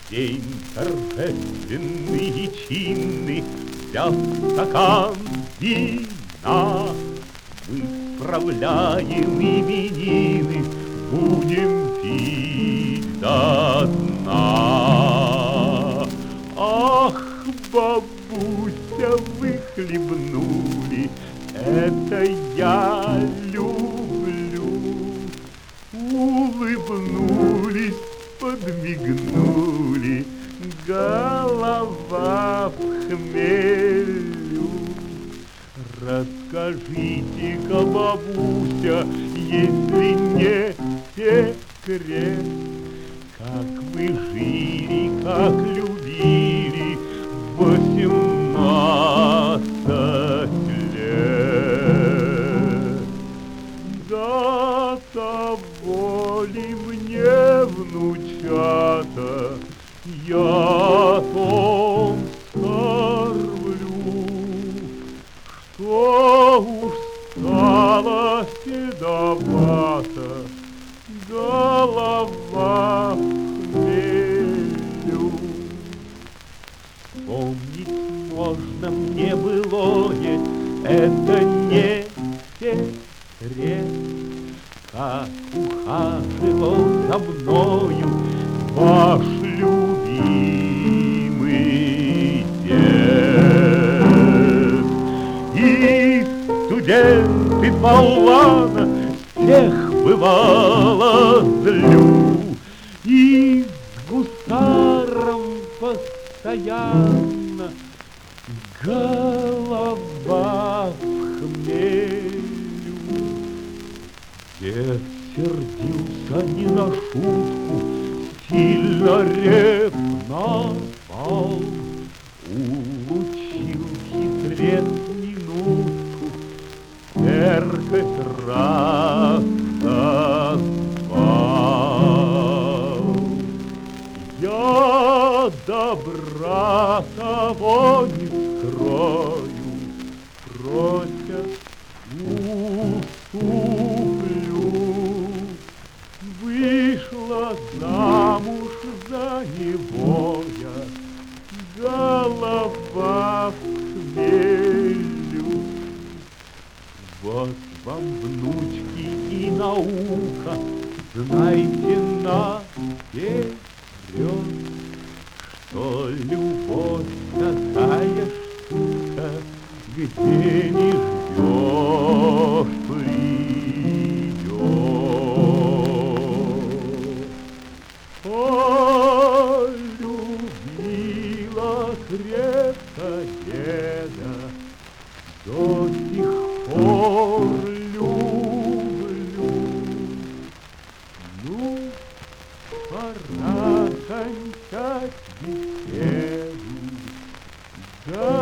День торжественный и чинный, взяв стакан вина, мы справляем именины, будем пить до дна. Ах, бабуся, вы хлебнули, это я люблю. Улыбнулись, подмигнули, голова в хмелю. Расскажите-ка, бабуся, если не секрет, как вы жили, как любили 18 лет. До того ли мне, внучата, я о том скорблю, что уж стала седовата голова в хмелю. Помнить можно мне былое, это не секрет, как ухаживал за мною ваш любимый дед. И студенты болвана всех бывало злю, и с гусаром постоянно голова в хмелю. Дед сердился не на шутку, сильно ревновал, улучил хитрец минутку, церковь раз назвал. Я добра того не скрою, просят уступлю. Вышла замуж за него я, голова в хмелю. Вот вам, внучки, и наука, знайте наперед, что любовь такая штука, где не ждешь, придет. Полюбила крепко деда, до сих пор люблю. Ну, пора кончать беседу.